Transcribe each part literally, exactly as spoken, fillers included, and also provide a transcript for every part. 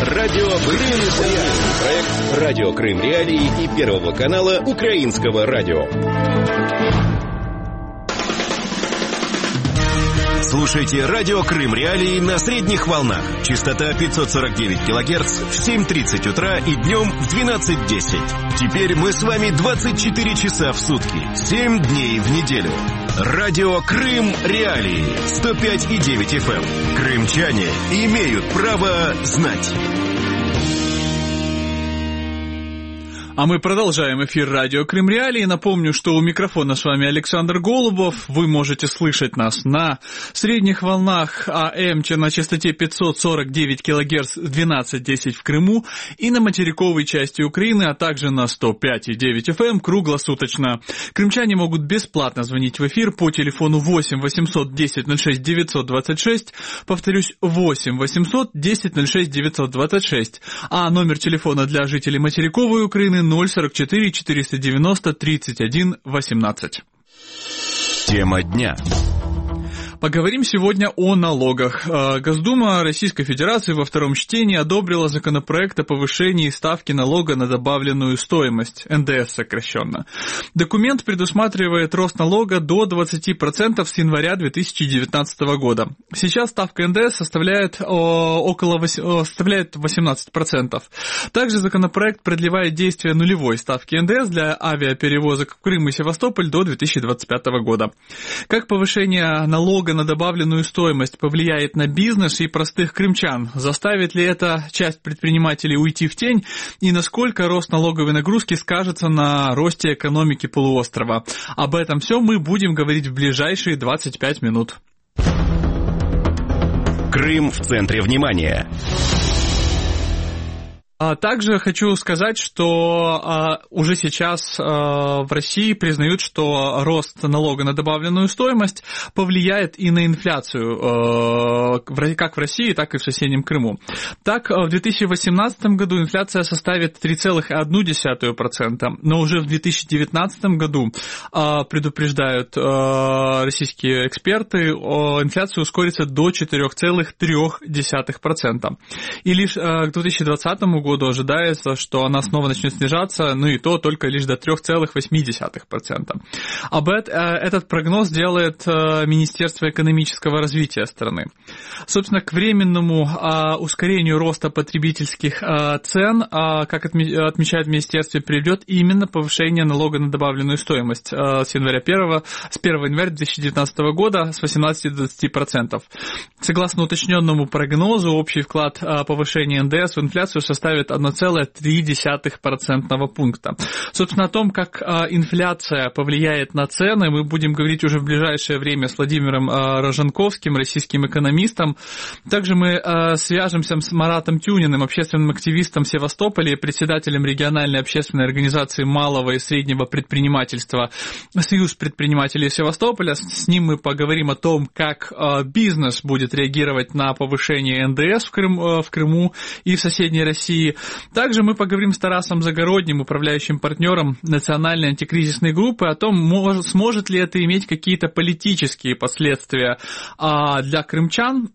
Радио Крым. Проект «Радио Крым Реалии» и Первого канала Украинского радио. Слушайте «Радио Крым Реалии» на средних волнах. Частота пятьсот сорок девять килогерц в семь тридцать утра и днем в двенадцать десять. Теперь мы с вами двадцать четыре часа в сутки, семь дней в неделю. «Радио Крым Реалии» сто пять и девять эф эм. Крымчане имеют право знать. А мы продолжаем эфир радио Крым Реалии. Напомню, что у микрофона с вами Александр Голубов. Вы можете слышать нас на средних волнах АМ на частоте пятьсот сорок девять килогерц двенадцать десять в Крыму и на материковой части Украины, а также на сто пять и девять эф эм круглосуточно. Крымчане могут бесплатно звонить в эфир по телефону восемь восемьсот десять ноль шесть девятьсот двадцать шесть. Повторюсь, восемь восемьсот десять ноль шесть девятьсот двадцать шесть. А номер телефона для жителей материковой Украины ноль сорок четыре четыреста девяносто тридцать один восемнадцать. Тема дня. Поговорим сегодня о налогах. Госдума Российской Федерации во втором чтении одобрила законопроект о повышении ставки налога на добавленную стоимость, эн дэ эс сокращенно. Документ предусматривает рост налога до двадцать процентов с января две тысячи девятнадцатого года. Сейчас ставка эн дэ эс составляет около составляет восемнадцать процентов. Также законопроект продлевает действие нулевой ставки эн дэ эс для авиаперевозок в Крым и Севастополь до две тысячи двадцать пятого года. Как повышение налога на добавленную стоимость повлияет на бизнес и простых крымчан? Заставит ли это часть предпринимателей уйти в тень? И насколько рост налоговой нагрузки скажется на росте экономики полуострова? Об этом все мы будем говорить в ближайшие двадцать пять минут. Крым в центре внимания. Также хочу сказать, что а, уже сейчас а, в России признают, что рост налога на добавленную стоимость повлияет и на инфляцию, а, как в России, так и в соседнем Крыму. Так, в две тысячи восемнадцатом году инфляция составит три целых одна десятая процента, но уже в две тысячи девятнадцатом году, а, предупреждают а, российские эксперты, а, инфляция ускорится до четыре целых три десятых процента. И лишь а, к две тысячи двадцатому году ожидается, что она снова начнет снижаться, ну и то только лишь до три целых восемь десятых процента. Об это, этот прогноз делает Министерство экономического развития страны. Собственно, к временному а, ускорению роста потребительских а, цен, а, как отме, отмечает Министерство, приведет именно повышение налога на добавленную стоимость а, с января первого, с первого января две тысячи девятнадцатого года с восемнадцати до двадцати процентов. Согласно уточненному прогнозу, общий вклад а, повышения эн дэ эс в инфляцию составит одна целая три десятых процентного пункта. Собственно, о том, как а, инфляция повлияет на цены, мы будем говорить уже в ближайшее время с Владимиром а, Рожанковским, российским экономистом. Также мы а, свяжемся с Маратом Тюниным, общественным активистом Севастополя и председателем региональной общественной организации малого и среднего предпринимательства «Союз предпринимателей Севастополя». С ним мы поговорим о том, как а, бизнес будет реагировать на повышение эн дэ эс в, Крым, а, в Крыму и в соседней России. Также мы поговорим с Тарасом Загородним, управляющим партнером Национальной антикризисной группы, о том, может, сможет ли это иметь какие-то политические последствия а, для крымчан.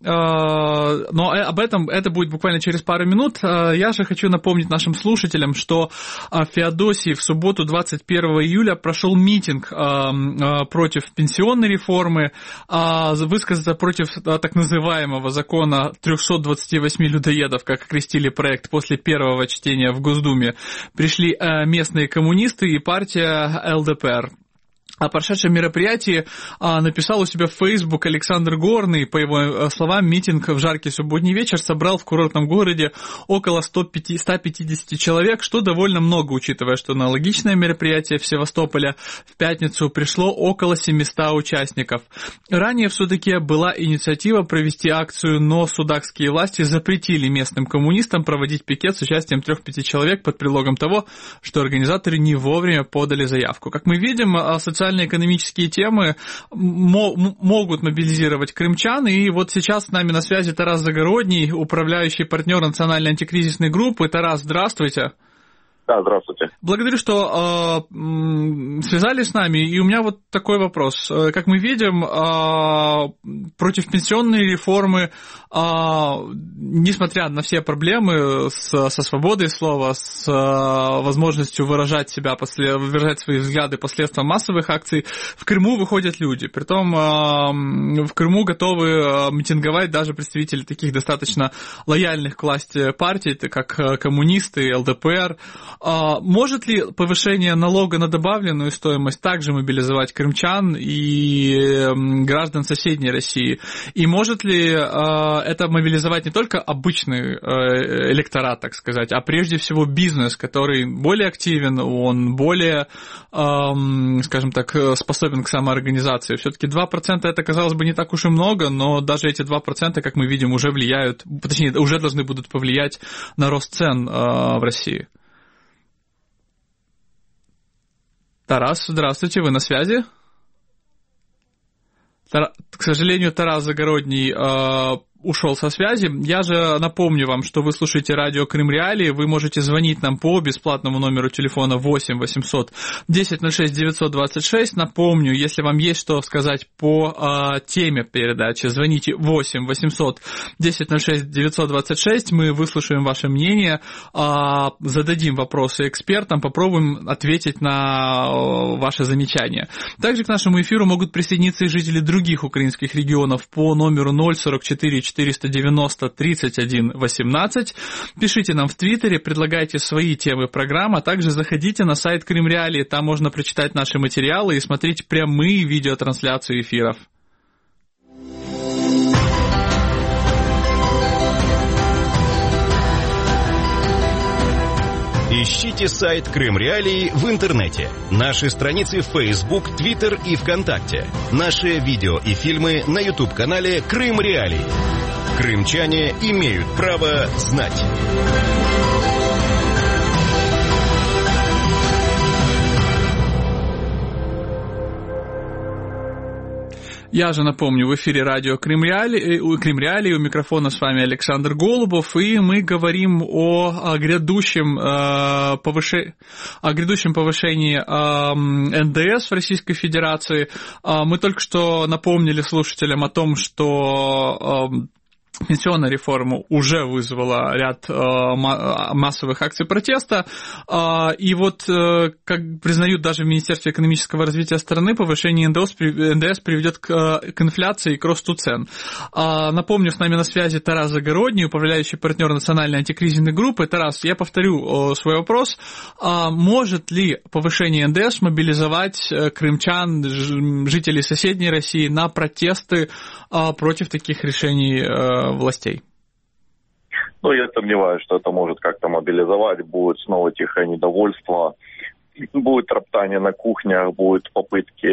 А, но об этом это будет буквально через пару минут. А, я же хочу напомнить нашим слушателям, что в Феодосии в субботу двадцать первого июля прошел митинг а, а, против пенсионной реформы, а, высказаться против а, так называемого закона трехсот двадцати восьми людоедов, как окрестили проект после первого чтения в Госдуме, пришли местные коммунисты и партия эл дэ пэ эр. О прошедшем мероприятии а, написал у себя в Facebook Александр Горный. По его словам, митинг в жаркий субботний вечер собрал в курортном городе около ста пятидесяти человек, что довольно много, учитывая, что на аналогичное мероприятие в Севастополе в пятницу пришло около семисот участников. Ранее в Судаке была инициатива провести акцию, но судакские власти запретили местным коммунистам проводить пикет с участием трех-пяти человек под предлогом того, что организаторы не вовремя подали заявку. Как мы видим, социальные экономические темы могут мобилизировать крымчан, и вот сейчас с нами на связи Тарас Загородний, управляющий партнер Национальной антикризисной группы. Тарас, здравствуйте. Да, здравствуйте. Благодарю, что э, связались с нами. И у меня вот такой вопрос. Как мы видим, э, против пенсионной реформы, э, несмотря на все проблемы с, со свободой слова, с э, возможностью выражать себя, после, выражать свои взгляды посредством массовых акций, в Крыму выходят люди. Притом э, в Крыму готовы митинговать даже представители таких достаточно лояльных к власти партий, как коммунисты, эл дэ пэ эр. Может ли повышение налога на добавленную стоимость также мобилизовать крымчан и граждан соседней России? И может ли это мобилизовать не только обычный электорат, так сказать, а прежде всего бизнес, который более активен, он более, скажем так, способен к самоорганизации? Все-таки два процента это, казалось бы, не так уж и много, но даже эти два процента, как мы видим, уже влияют, точнее, уже должны будут повлиять на рост цен в России. Тарас, здравствуйте, вы на связи? Тара... К сожалению, Тарас Загородний э, ушел со связи. Я же напомню вам, что вы слушаете радио Крым Реалии. Вы можете звонить нам по бесплатному номеру телефона восемь восемьсот десять ноль шесть девятьсот двадцать шесть. Напомню, если вам есть что сказать по э, теме передачи, звоните восемь восемьсот десять ноль шесть девятьсот двадцать шесть. Мы выслушаем ваше мнение, э, зададим вопросы экспертам, попробуем ответить на э, ваши замечания. Также к нашему эфиру могут присоединиться и жители других украинских регионов по номеру ноль сорок четыре четыреста девяносто тридцать один восемнадцать. Пишите нам в Твиттере, предлагайте свои темы программы, а также заходите на сайт Крым Реалии, там можно прочитать наши материалы и смотреть прямые видеотрансляции эфиров. Ищите сайт Крым Реалии в интернете, наши страницы в Facebook, Twitter и ВКонтакте, наши видео и фильмы на YouTube-канале Крым Реалии. Крымчане имеют право знать. Я же напомню, в эфире радио Крым Реалии, у Крым Реалии, у микрофона с вами Александр Голубов, и мы говорим о, о грядущем, э, повыше... о грядущем повышении э, эн дэ эс в Российской Федерации. Э, мы только что напомнили слушателям о том, что э, пенсионная реформа уже вызвала ряд э, массовых акций протеста, э, и вот, э, как признают даже в Министерстве экономического развития страны, повышение эн дэ эс, эн дэ эс приведет к, к инфляции и к росту цен. Э, напомню, с нами на связи Тарас Загородний, управляющий партнер национальной антикризисной группы. Тарас, я повторю э, свой вопрос. Э, может ли повышение эн дэ эс мобилизовать э, крымчан, ж, жителей соседней России на протесты э, против таких решений э, властей? Ну, я сомневаюсь, что это может как-то мобилизовать. Будет снова тихое недовольство, будет роптание на кухнях, будут попытки,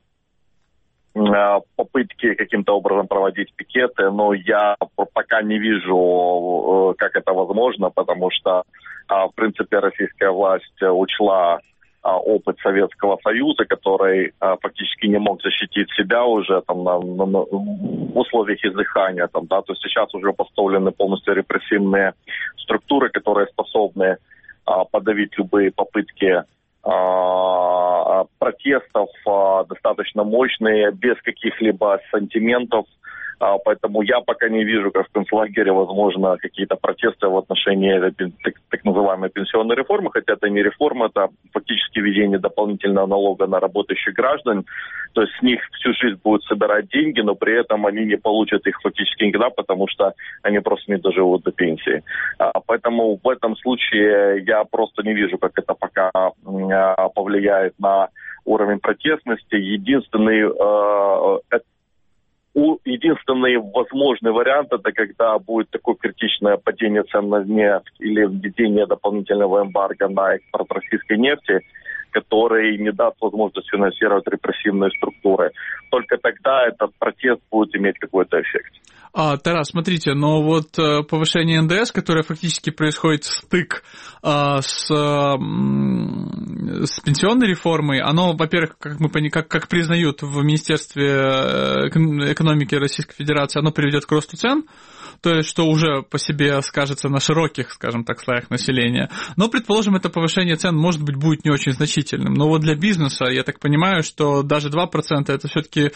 попытки каким-то образом проводить пикеты, но я пока не вижу, как это возможно, потому что, в принципе, российская власть учла опыт Советского Союза, который а, фактически не мог защитить себя уже там, на, на, на, в условиях издыхания. Там, да, то есть сейчас уже поставлены полностью репрессивные структуры, которые способны а, подавить любые попытки а, протестов, а, достаточно мощные, без каких-либо сантиментов. А, поэтому я пока не вижу, как в концлагере, возможно, какие-то протесты в отношении этой так, так называемой пенсионной реформы, хотя это не реформа, это фактически введение дополнительного налога на работающих граждан. То есть с них всю жизнь будут собирать деньги, но при этом они не получат их фактически никогда, потому что они просто не доживут до пенсии. А, поэтому в этом случае я просто не вижу, как это пока а, повлияет на уровень протестности. Единственный э, это Единственный возможный вариант — это когда будет такое критичное падение цен на нефть или введение дополнительного эмбарго на экспорт российской нефти, который не даст возможность финансировать репрессивные структуры. Только тогда этот протест будет иметь какой-то эффект. А, Тарас, смотрите, но вот повышение эн дэ эс, которое фактически происходит стык а, с, а, с пенсионной реформой, оно, во-первых, как мы как, как признают в Министерстве экономики Российской Федерации, оно приведет к росту цен. то есть что уже по себе скажется на широких, скажем так, слоях населения. Но, предположим, это повышение цен, может быть, будет не очень значительным. Но вот для бизнеса, я так понимаю, что даже два процента это все-таки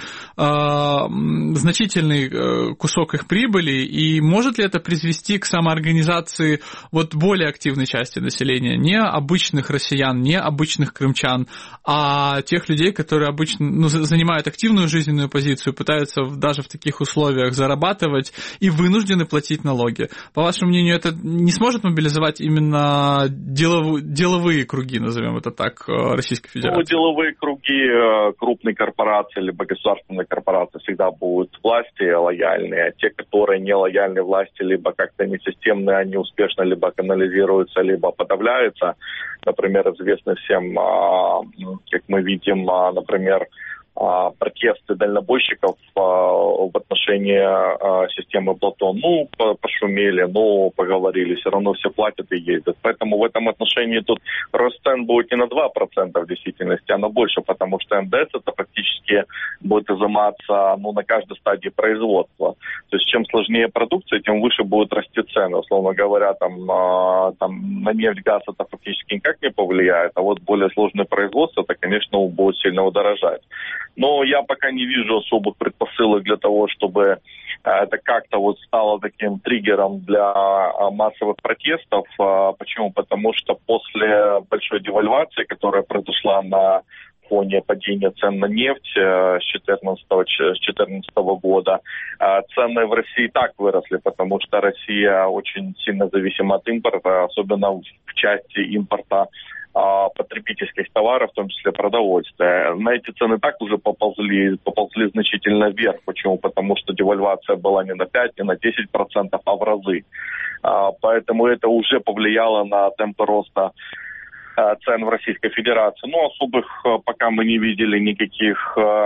э, значительный кусок их прибыли, и может ли это привести к самоорганизации вот более активной части населения, не обычных россиян, не обычных крымчан, а тех людей, которые обычно ну, занимают активную жизненную позицию, пытаются даже в таких условиях зарабатывать и вынуждены платить налоги. По вашему мнению, это не сможет мобилизовать именно делов... деловые круги, назовем это так, Российской Федерации? Ну, деловые круги крупной корпорации либо государственной корпорации всегда будут власти лояльные, а те, которые не лояльны власти, либо как-то несистемные, они успешно либо канализируются, либо подавляются. Например, известно всем, как мы видим, например, протесты дальнобойщиков в отношении системы Платон. Ну, пошумели, ну, поговорили, все равно все платят и ездят. Поэтому в этом отношении тут рост цен будет не на два процента в действительности, а на больше, потому что эн дэ эс это фактически будет изыматься ну, на каждой стадии производства. То есть чем сложнее продукция, тем выше будут расти цены. Условно говоря, там, там на нефть, газ это фактически никак не повлияет, а вот более сложное производство, это, конечно, будет сильно удорожать. Но я пока не вижу особых предпосылок для того, чтобы это как-то вот стало таким триггером для массовых протестов. Почему? Потому что после большой девальвации, которая произошла на фоне падения цен на нефть с две тысячи четырнадцатого года, цены в России и так выросли, потому что Россия очень сильно зависима от импорта, особенно в части импорта потребительских товаров, в том числе продовольствия. На эти цены так уже поползли, поползли значительно вверх. Почему? Потому что девальвация была не на пять, не на десять процентов, а в разы. Поэтому это уже повлияло на темпы роста цен в Российской Федерации. Но особых пока мы не видели никаких,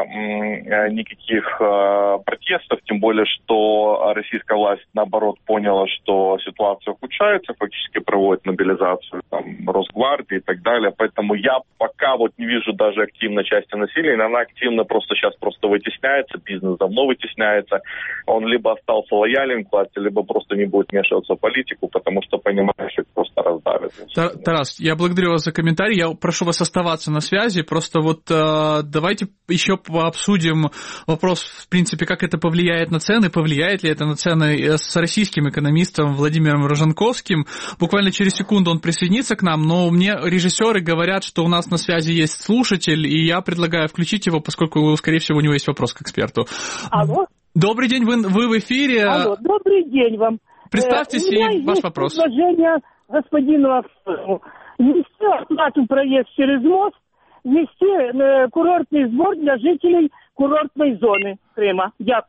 никаких протестов, тем более, что российская власть, наоборот, поняла, что ситуация ухудшается, фактически проводит мобилизацию там, Росгвардии и так далее. Поэтому я пока вот не вижу даже активной части населения. Она активно просто сейчас просто вытесняется, бизнес давно вытесняется. Он либо остался лоялен к власти, либо просто не будет вмешиваться в политику, потому что понимает, что это просто раздавит. Тарас, я благодарю вас за комментарий. Я прошу вас оставаться на связи. Просто вот э, давайте еще обсудим вопрос, в принципе, как это повлияет на цены, повлияет ли это на цены с российским экономистом Владимиром Рожанковским. Буквально через секунду он присоединится к нам, но мне режиссеры говорят, что у нас на связи есть слушатель, и я предлагаю включить его, поскольку, скорее всего, у него есть вопрос к эксперту. Алло. Добрый день, вы, вы в эфире. Алло, добрый день вам. Представьтесь э, и ваш вопрос. У меня есть предложение господину Аксенову. Ввести оплату проезд через мост, ввести э, курортный сбор для жителей курортной зоны Крыма. Я...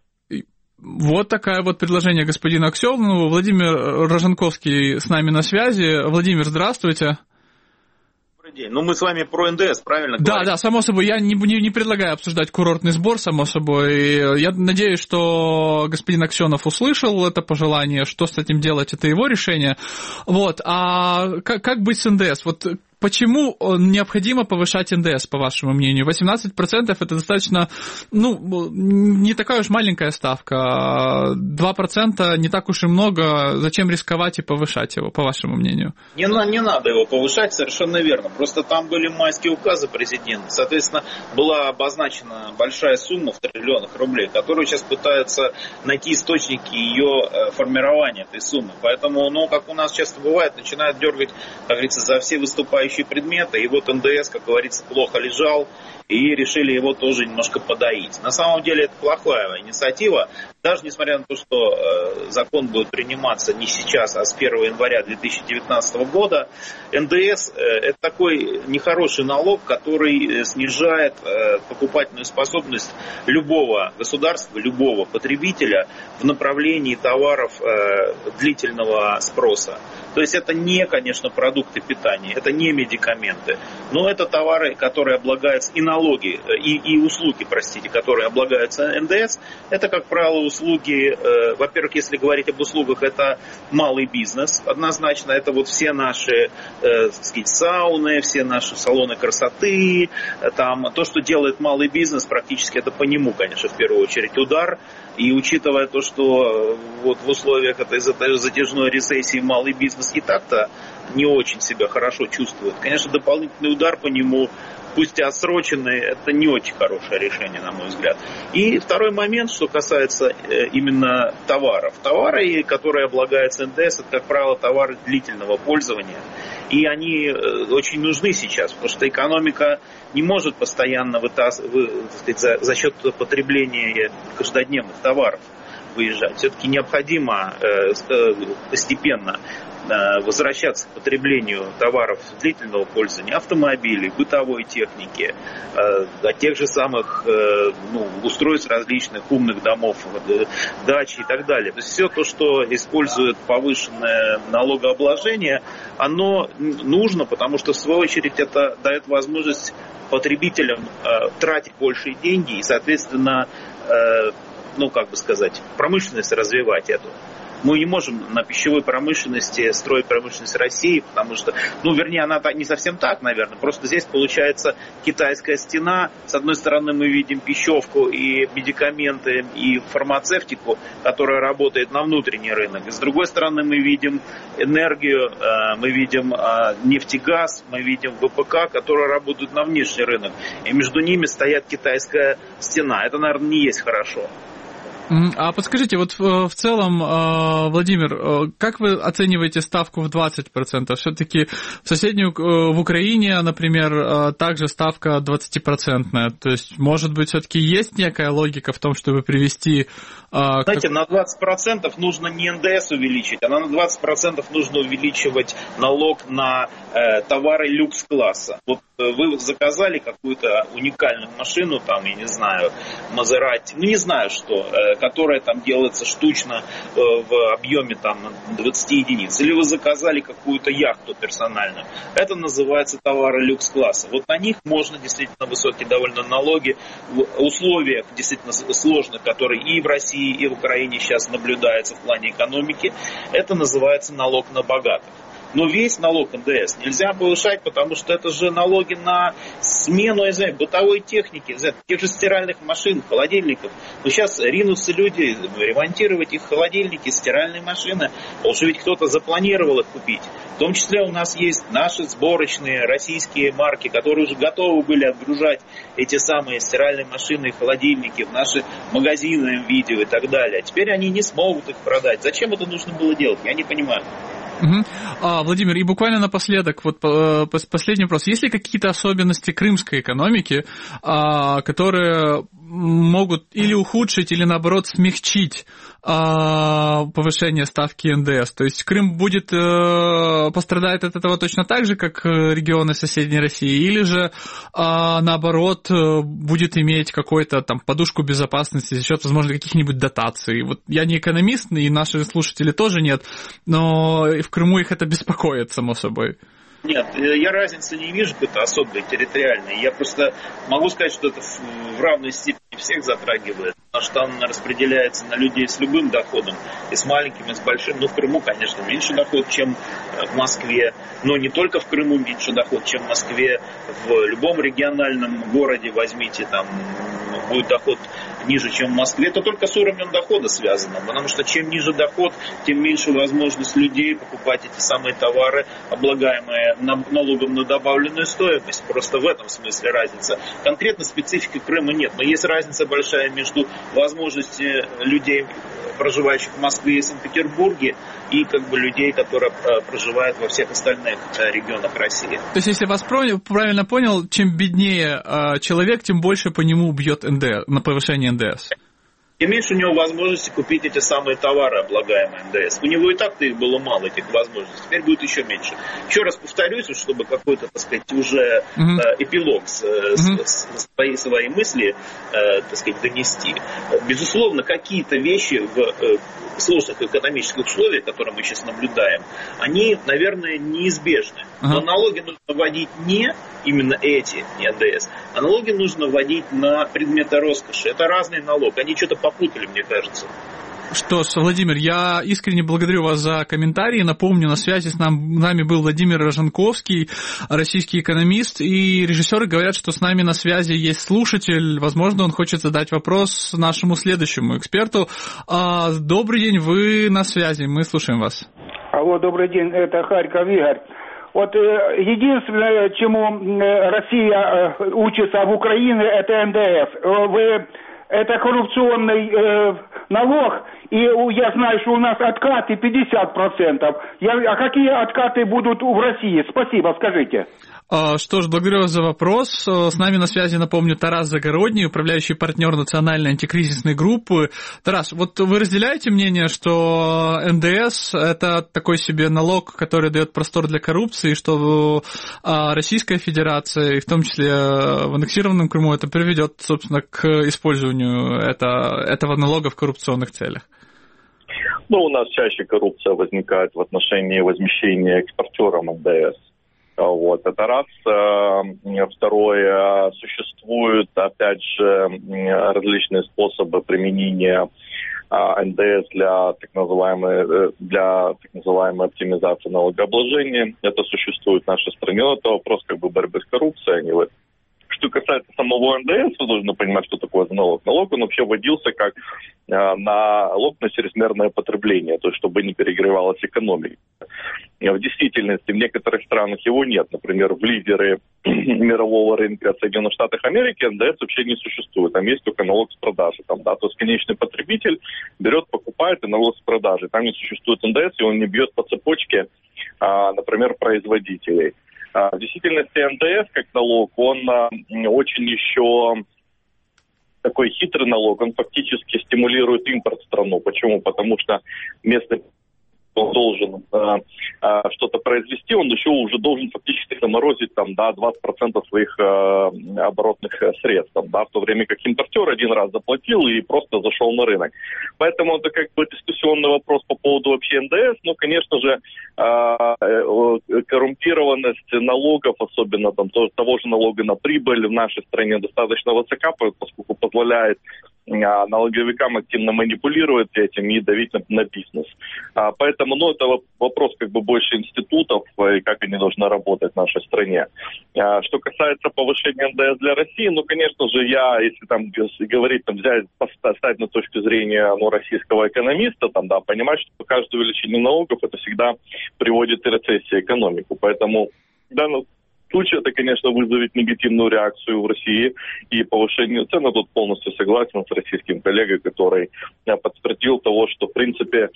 Вот такое вот предложение господина Аксенову. Владимир Рожанковский с нами на связи. Владимир, здравствуйте. Добрый день. Ну, мы с вами про эн дэ эс, правильно да, говорим? Да, само собой. Я не, не, не предлагаю обсуждать курортный сбор, само собой. Я надеюсь, что господин Аксенов услышал это пожелание. Что с этим делать, это его решение. Вот. А как, как быть с эн дэ эс? Вот почему необходимо повышать эн дэ эс, по вашему мнению? восемнадцать процентов это достаточно, ну, не такая уж маленькая ставка. два процента не так уж и много. Зачем рисковать и повышать его, по вашему мнению? Не, не надо его повышать, совершенно верно. Просто там были майские указы президента. Соответственно, была обозначена большая сумма в триллионах рублей, которую сейчас пытаются найти источники ее формирования, этой суммы. Поэтому, ну, как у нас часто бывает, начинают дергать, как говорится, за все выступающие предметы, и вот эн дэ эс, как говорится, плохо лежал, и решили его тоже немножко подоить. На самом деле это плохая инициатива, даже несмотря на то, что э, закон будет приниматься не сейчас, а с первого января две тысячи девятнадцатого года. эн дэ эс э, это такой нехороший налог, который э, снижает э, покупательную способность любого государства, любого потребителя в направлении товаров э, длительного спроса. То есть это не, конечно, продукты питания, это не медикаменты, но это товары, которые облагаются, и налоги, и, и услуги, простите, которые облагаются эн дэ эс. Это, как правило, услуги, э, во-первых, если говорить об услугах, это малый бизнес, однозначно, это вот все наши, э, так сказать, сауны, все наши салоны красоты, там, то, что делает малый бизнес, практически это по нему, конечно, в первую очередь удар. И учитывая то, что вот в условиях этой затяжной рецессии малый бизнес и так-то не очень себя хорошо чувствует, конечно, дополнительный удар по нему, пусть и отсроченный, это не очень хорошее решение, на мой взгляд. И второй момент, что касается именно товаров. Товары, которые облагаются эн дэ эс, это, как правило, товары длительного пользования. И они очень нужны сейчас, потому что экономика не может постоянно вытаскивать, так сказать, за, за счет потребления каждодневных товаров выезжать. Все-таки необходимо постепенно возвращаться к потреблению товаров длительного пользования, автомобилей, бытовой техники, тех же самых ну, устройств различных, умных домов, дачи и так далее. То есть все то, что использует повышенное налогообложение, оно нужно, потому что в свою очередь это дает возможность потребителям тратить большие деньги и, соответственно, ну как бы сказать, промышленность развивать эту. Мы не можем на пищевой промышленности строить промышленность России, потому что, ну, вернее, она не совсем так, наверное. Просто здесь получается китайская стена. С одной стороны, мы видим пищевку и медикаменты, и фармацевтику, которая работает на внутренний рынок. И с другой стороны, мы видим энергию, мы видим нефтегаз, мы видим вэ пэ ка, которые работают на внешний рынок. И между ними стоит китайская стена. Это, наверное, не есть хорошо. А подскажите, вот в целом, Владимир, как вы оцениваете ставку в двадцать процентов? Все-таки в соседней, в Украине, например, также ставка двадцатипроцентная. То есть, может быть, все-таки есть некая логика в том, чтобы привести... Знаете, на двадцать процентов нужно не эн дэ эс увеличить, а на двадцать процентов нужно увеличивать налог на э, товары люкс-класса. Вот э, вы заказали какую-то уникальную машину, там, я не знаю, Мазерати, ну не знаю что, э, которая там делается штучно э, в объеме там двадцать единиц. Или вы заказали какую-то яхту персональную. Это называется товары люкс-класса. Вот на них можно действительно высокие довольно налоги в условиях действительно сложных, которые и в России, и в Украине сейчас наблюдается в плане экономики. Это называется налог на богатых. Но весь налог эн дэ эс нельзя повышать, потому что это же налоги на смену, я знаю, бытовой техники, знаю, тех же стиральных машин, холодильников. Но сейчас ринутся люди ремонтировать их холодильники, стиральные машины, потому что ведь кто-то запланировал их купить. В том числе у нас есть наши сборочные российские марки, которые уже готовы были отгружать эти самые стиральные машины и холодильники в наши магазины, видео и так далее. А теперь они не смогут их продать. Зачем это нужно было делать? Я не понимаю. Угу. А, Владимир, и буквально напоследок, вот последний вопрос. Есть ли какие-то особенности крымской экономики, которые могут или ухудшить, или наоборот смягчить повышение ставки эн дэ эс? То есть Крым будет, пострадает от этого точно так же, как регионы соседней России, или же наоборот будет иметь какую-то там подушку безопасности за счет, возможно, каких-нибудь дотаций? Вот я не экономист, и наши слушатели тоже нет, но в Крыму их это беспокоит, само собой. Нет, я разницы не вижу какой-то особой, территориальной. Я просто могу сказать, что это в равной степени всех затрагивает, потому что он распределяется на людей с любым доходом, и с маленьким, и с большим. Ну, в Крыму, конечно, меньше доход, чем в Москве, но не только в Крыму меньше доход, чем в Москве. В любом региональном городе возьмите, там будет доход ниже, чем в Москве. Это только с уровнем дохода связано, потому что чем ниже доход, тем меньше возможность людей покупать эти самые товары, облагаемые налогом на добавленную стоимость. Просто в этом смысле разница. Конкретно специфики Крыма нет, но есть разница большая между возможностью людей, проживающих в Москве и Санкт-Петербурге, и как бы людей, которые проживают во всех остальных регионах России. То есть, если вас правильно понял, чем беднее человек, тем больше по нему бьет эн дэ эс, на повышение эн дэ эс? тем меньше у него возможности купить эти самые товары, облагаемые эн дэ эс. У него и так-то их было мало, этих возможностей. Теперь будет еще меньше. Еще раз повторюсь, чтобы какой-то, так сказать, уже mm-hmm. эпилог с, mm-hmm. с, с свои, свои мысли, так сказать, донести. Безусловно, какие-то вещи в сложных экономических условиях, которые мы сейчас наблюдаем, они, наверное, неизбежны. Uh-huh. Но налоги нужно вводить не именно эти, не эн дэ эс, а налоги нужно вводить на предметы роскоши. Это разные налоги. Они что-то попутали, мне кажется. Что ж, Владимир, я искренне благодарю вас за комментарии. Напомню, на связи с нами был Владимир Роженковский, российский экономист, и режиссеры говорят, что с нами на связи есть слушатель. Возможно, он хочет задать вопрос нашему следующему эксперту. Добрый день, вы на связи, мы слушаем вас. Алло, добрый день, это Харьков Игорь. Вот единственное, чему Россия учится в Украине, это эн дэ эс. Вы... Это коррупционный э, налог, и я знаю, что у нас откаты пятьдесят процентов. Я, а какие откаты будут в России? Спасибо, скажите. Что ж, благодарю вас за вопрос. С нами на связи, напомню, Тарас Загородний, управляющий партнер национальной антикризисной группы. Тарас, вот вы разделяете мнение, что эн дэ эс – это такой себе налог, который дает простор для коррупции, что Российская Федерация, и в том числе в аннексированном Крыму, это приведет, собственно, к использованию это, этого налога в коррупционных целях? Ну, у нас чаще коррупция возникает в отношении возмещения экспортерам эн дэ эс. Вот, это раз. Второе, существуют, опять же, различные способы применения эн дэ эс для так называемой, для так называемой оптимизации налогообложения. Это существует в нашей стране, но это вопрос как бы борьбы с коррупцией, а не в этом. Что касается самого эн дэ эс, вы должны понимать, что такое налог. Налог, он вообще вводился как э, налог на чрезмерное потребление, то есть чтобы не перегревалась экономика. В действительности в некоторых странах его нет. Например, в лидеры мирового рынка Соединенных Штатов Америки эн дэ эс вообще не существует. Там есть только налог с продажи. Там, да, то есть конечный потребитель берет, покупает и налог с продажи. Там не существует эн дэ эс, и он не бьет по цепочке, э, например, производителей. В действительности эн дэ эс как налог, он а, очень еще такой хитрый налог, он фактически стимулирует импорт в страну. Почему? Потому что местный он должен а, а, что-то произвести, он еще уже должен фактически заморозить там, да, двадцать процентов своих а, оборотных средств, там, да, в то время как импортер один раз заплатил и просто зашел на рынок. Поэтому это как бы дискуссионный вопрос по поводу вообще эн дэ эс, но, конечно же, а, коррумпированность налогов, особенно там, того же налога на прибыль в нашей стране достаточно высока, поскольку позволяет налоговикам активно манипулировать этим и давить на, на бизнес. А, поэтому, ну, это вопрос как бы больше институтов и как они должны работать в нашей стране. А, что касается повышения эн дэ эс для России, ну, конечно же, я, если там говорить, там, взять, поставить на точку зрения ну, российского экономиста, там, да, понимать, что каждое увеличение налогов это всегда приводит к рецессии экономику. Поэтому, да, ну, в случае это, конечно, вызовет негативную реакцию в России и повышение цен. Я тут полностью согласен с российским коллегой, который подтвердил того, что, в принципе,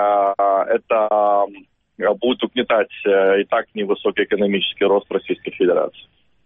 это будет угнетать и так невысокий экономический рост в Российской Федерации.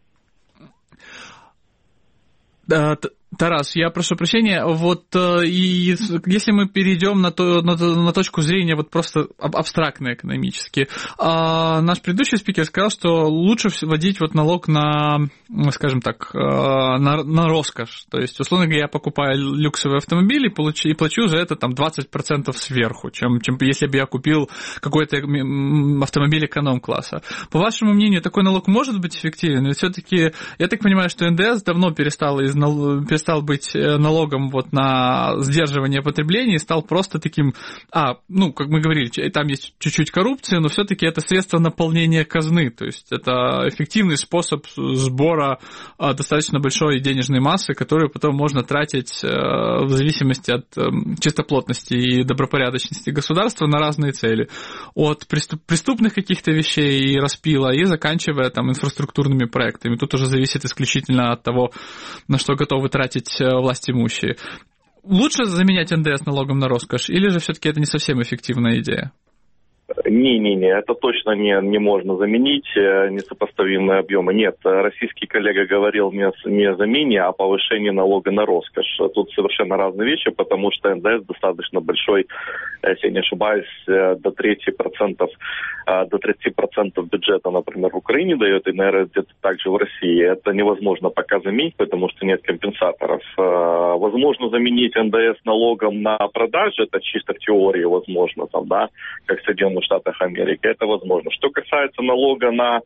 Тарас, я прошу прощения, вот и если мы перейдем на, то, на, на точку зрения вот просто абстрактно экономически, а наш предыдущий спикер сказал, что лучше вводить вот налог на, скажем так, на, на роскошь, то есть, условно говоря, я покупаю люксовый автомобиль и, получу, и плачу за это там двадцать процентов сверху, чем, чем если бы я купил какой-то автомобиль эконом-класса. По вашему мнению, такой налог может быть эффективен? Ведь все-таки, я так понимаю, что эн дэ эс давно перестал из налога перестал быть налогом вот на сдерживание потребления и стал просто таким, а, ну, как мы говорили, там есть чуть-чуть коррупции, но все-таки это средство наполнения казны, то есть это эффективный способ сбора достаточно большой денежной массы, которую потом можно тратить в зависимости от чистоплотности и добропорядочности государства на разные цели, от преступных каких-то вещей и распила, и заканчивая там инфраструктурными проектами. Тут уже зависит исключительно от того, на что готовы тратить власть имущие. Лучше заменять эн дэ эс налогом на роскошь, или же все-таки это не совсем эффективная идея? Не-не-не, это точно не, не можно заменить несопоставимые объемы. Нет, российский коллега говорил не, не о замене, а о повышении налога на роскошь. Тут совершенно разные вещи, потому что эн дэ эс достаточно большой, если я не ошибаюсь, до тридцати процентов, до тридцати процентов бюджета, например, в Украине дает, и, наверное, где-то также в России. Это невозможно пока заменить, потому что нет компенсаторов. Возможно заменить эн дэ эс налогом на продажи, это чисто в теории возможно, там, да, как в Соединенных Штатах Америки, это возможно. Что касается налога на,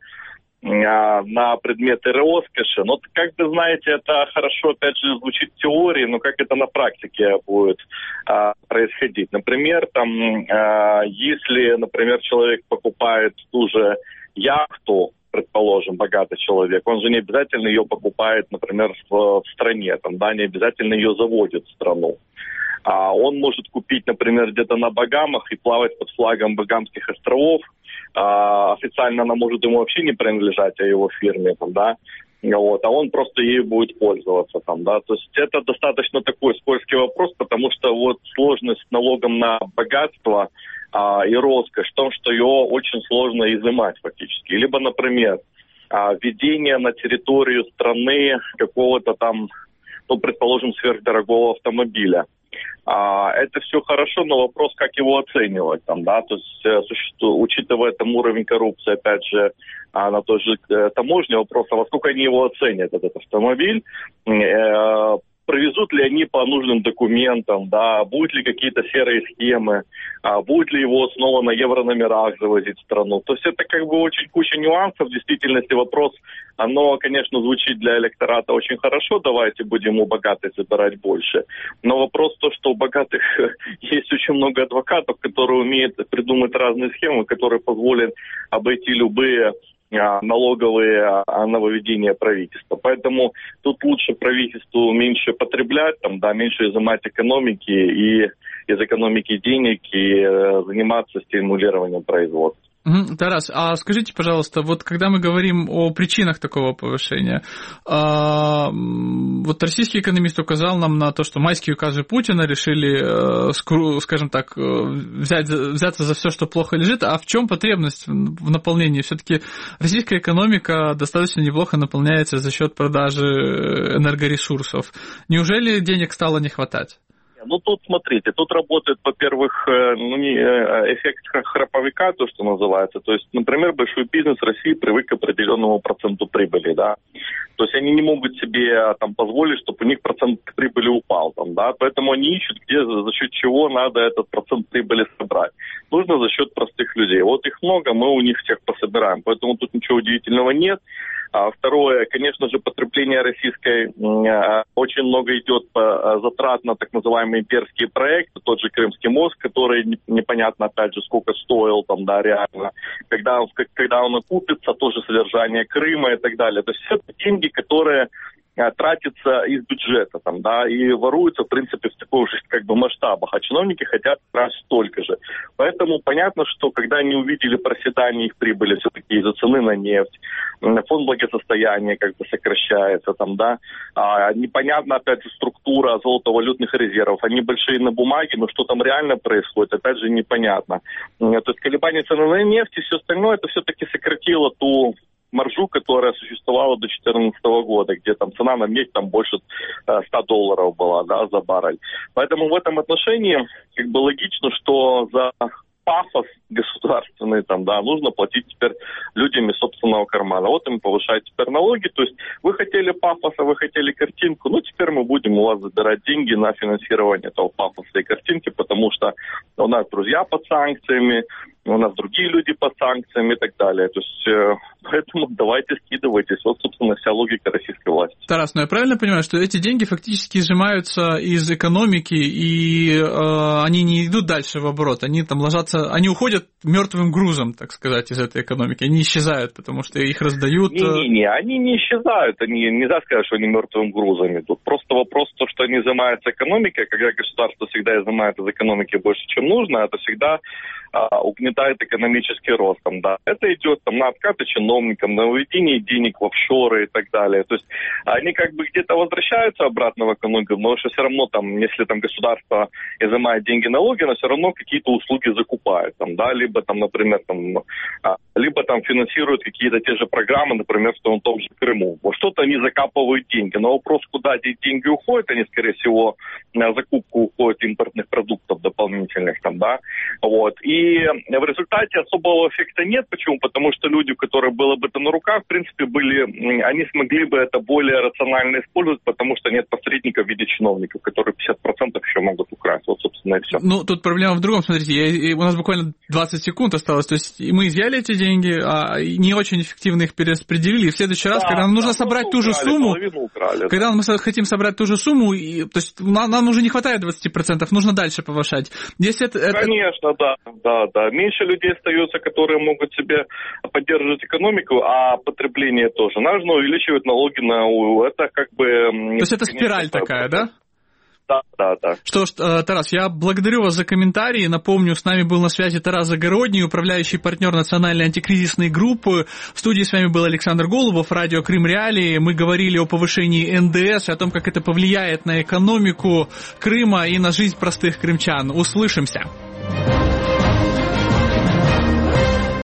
на предметы роскоши, ну, как бы, знаете, это хорошо, опять же, звучит в теории, но как это на практике будет а, происходить? Например, там, а, если, например, человек покупает ту же яхту, предположим, богатый человек, он же не обязательно ее покупает, например, в, в стране, там, да, не обязательно ее заводит в страну. А он может купить, например, где-то на Багамах и плавать под флагом Багамских островов. А, официально она может ему вообще не принадлежать, а его фирме, там, да. Вот, а он просто ею будет пользоваться, там, да. То есть это достаточно такой скользкий вопрос, потому что вот сложность с налогом на богатство а, и роскошь в том, что ее очень сложно изымать фактически. Либо, например, а, введение на территорию страны какого-то там, ну, предположим, сверхдорогого автомобиля. А, это все хорошо, но вопрос, как его оценивать, там, да, то есть, существует, учитывая там уровень коррупции, опять же, а, на той же э, таможне, вопрос, а во сколько они его оценят, этот автомобиль, э, провезут ли они по нужным документам, да, будут ли какие-то серые схемы, а, будет ли его снова на еврономерах завозить в страну. То есть это как бы очень куча нюансов. В действительности вопрос, оно, конечно, звучит для электората очень хорошо, давайте будем у богатых забирать больше. Но вопрос то, что у богатых есть очень много адвокатов, которые умеют придумать разные схемы, которые позволят обойти любые налоговые нововведения правительства. Поэтому тут лучше правительству меньше потреблять, там, да, меньше изымать экономики и из экономики денег и э, заниматься стимулированием производства. Тарас, а скажите, пожалуйста, вот когда мы говорим о причинах такого повышения, а, вот российский экономист указал нам на то, что майские указы Путина решили, скажем так, взять, взяться за все, что плохо лежит, а в чем потребность в наполнении? Все-таки российская экономика достаточно неплохо наполняется за счет продажи энергоресурсов. Неужели денег стало не хватать? Ну, тут, смотрите, тут работает, во-первых, ну, не, эффект храповика, то, что называется. То есть, например, большой бизнес России привык к определенному проценту прибыли, да. То есть, они не могут себе там позволить, чтобы у них процент прибыли упал, там, да. Поэтому они ищут, где, за счет чего надо этот процент прибыли собрать. Нужно за счет простых людей. Вот их много, мы у них всех пособираем. Поэтому тут ничего удивительного нет. А второе, конечно же, потребление российское очень много идет по затрат на так называемые имперские проекты, тот же Крымский мост, который непонятно, опять же, сколько стоил там, да, реально, когда, когда он окупится, тоже содержание Крыма и так далее. То есть это деньги, которые тратится из бюджета, там, да, и воруются, в принципе, в таких же, как бы, масштабах, а чиновники хотят тратить столько же. Поэтому понятно, что когда они увидели проседание их прибыли все-таки из-за цены на нефть, фонд благосостояния как бы сокращается, там, да, а, непонятно, опять же, структура золотовалютных резервов, они большие на бумаге, но что там реально происходит, опять же, непонятно. То есть колебания цены на нефть и все остальное, это все-таки сократило ту маржу, которая существовала до две тысячи четырнадцатого года, где там цена на нефть там больше ста долларов была, да, за баррель. Поэтому в этом отношении как бы логично, что за пафос государственный, там, да, нужно платить теперь людям из собственного кармана. Вот им повышают теперь налоги, то есть вы хотели пафоса, вы хотели картинку, ну, теперь мы будем у вас забирать деньги на финансирование этого пафоса и картинки, потому что у нас друзья под санкциями, у нас другие люди под санкциями и так далее. То есть, э, поэтому давайте скидывайтесь. Вот, собственно, вся логика российской власти. Тарас, ну я правильно понимаю, что эти деньги фактически изжимаются из экономики, и э, они не идут дальше в оборот, они там ложатся, они уходят мертвым грузом, так сказать, из этой экономики, они исчезают, потому что их раздают... Не-не-не, они не исчезают, они, нельзя сказать, что они мертвым грузом идут. Просто вопрос то, что они изымаются экономикой, когда государство всегда изымает из экономики больше, чем нужно, это всегда а, угнетает экономический рост. Там, да. Это идет там, на откаты чиновников, чиновникам на выведение денег в офшоры и так далее. То есть они как бы где-то возвращаются обратно в экономику, но что все равно там, если там государство изымает деньги налоги, оно все равно какие-то услуги закупает, там, да, либо там, например, там, либо там финансируют какие-то те же программы, например, в том, том же Крыму. Вот что-то они закапывают деньги, но вопрос, куда эти деньги уходят, они, скорее всего, на закупку уходят импортных продуктов дополнительных, там, да, вот. И в результате особого эффекта нет. Почему? Потому что люди, у которых было бы это на руках, в принципе, были, они смогли бы это более рационально использовать, потому что нет посредников в виде чиновников, которые пятьдесят процентов еще могут украсть. Вот, собственно, и все. Ну, тут проблема в другом. Смотрите, я, у нас буквально двадцать секунд осталось. То есть мы изъяли эти деньги, а не очень эффективно их перераспределили. И в следующий раз, да, когда нам нужно да, собрать ту же сумму, украли, когда да. мы хотим собрать ту же сумму, и, то есть нам, нам уже не хватает двадцать процентов, нужно дальше повышать. Если это, это... Конечно, да, да, да. Меньше людей остается, которые могут себе поддерживать экономику, а потребление тоже. Нужно увеличивать налоги на это как бы... То есть это спираль такая, да? Да, да, да. Что ж, Тарас, я благодарю вас за комментарии. Напомню, с нами был на связи Тарас Загородний, управляющий партнер национальной антикризисной группы. В студии с вами был Александр Голубов, радио Крым Реалии. Мы говорили о повышении эн дэ эс и о том, как это повлияет на экономику Крыма и на жизнь простых крымчан. Услышимся.